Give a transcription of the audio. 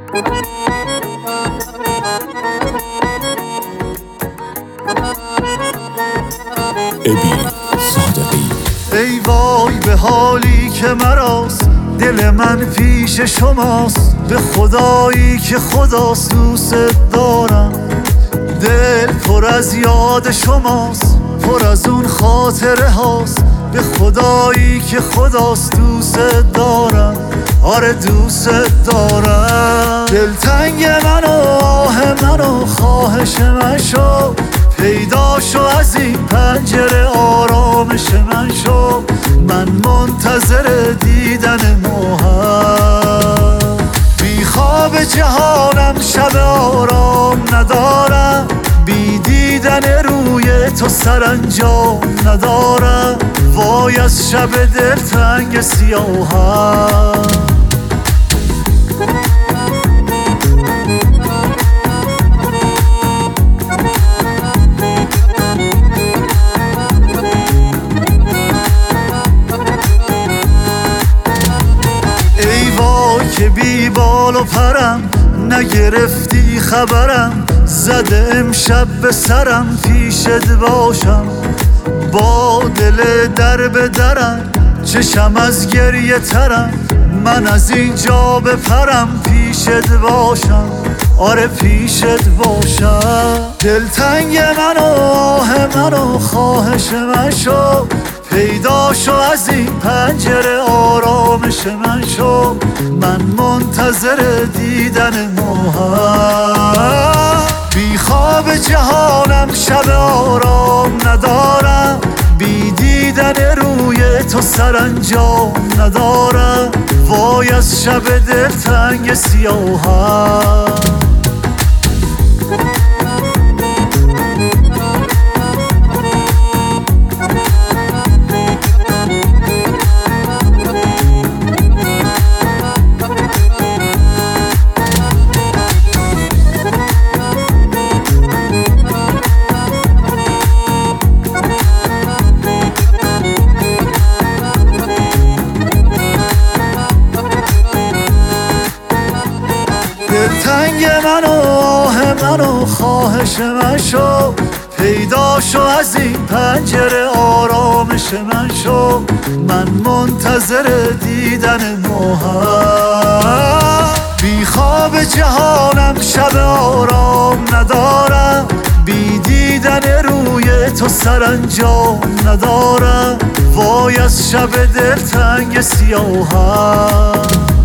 ابی صادقی. ای وای به حالی که مراست، دل من پیش شماست، به خدایی که خداست دوست دارم. دل پر از یاد شماست، پر از اون خاطره هاست، به خدایی که خداست دوست دارم. آره دوست دارم. دلتنگ من و آه من و خواهش من شو، پیدا شو از این پنجره آرامش من شو. من منتظر دیدن ماهم، بی خواب جهانم شب آرام ندارم، بی دیدن روی تو سرانجام ندارم. وای از شب دلتنگ سیاهم. که بی بال و پرم نگرفتی خبرم، زده امشب به سرم پیشت باشم. با دل در به درم چشم از گریه ترم، من از اینجا بپرم پیشت باشم. آره پیشت باشم. دلتنگ من و آه من و خواهش من شو، پیدا شو از این پنجره آرامش من شو. من منتظر دیدن ماهم، بی خواب جهانم شب آرام ندارم، بی دیدن روی تو سرانجام ندارم. وای از شب دلتنگ سیاهم. دلتنگ من و آه من و خواهش من شو، پیدا شو از این پنجره آرامش من شو. من منتظر دیدن ماهم، بی خواب جهانم شب آرام ندارم، بی دیدن روی تو سرانجام ندارم. وای از شب دلتنگ سیاهم.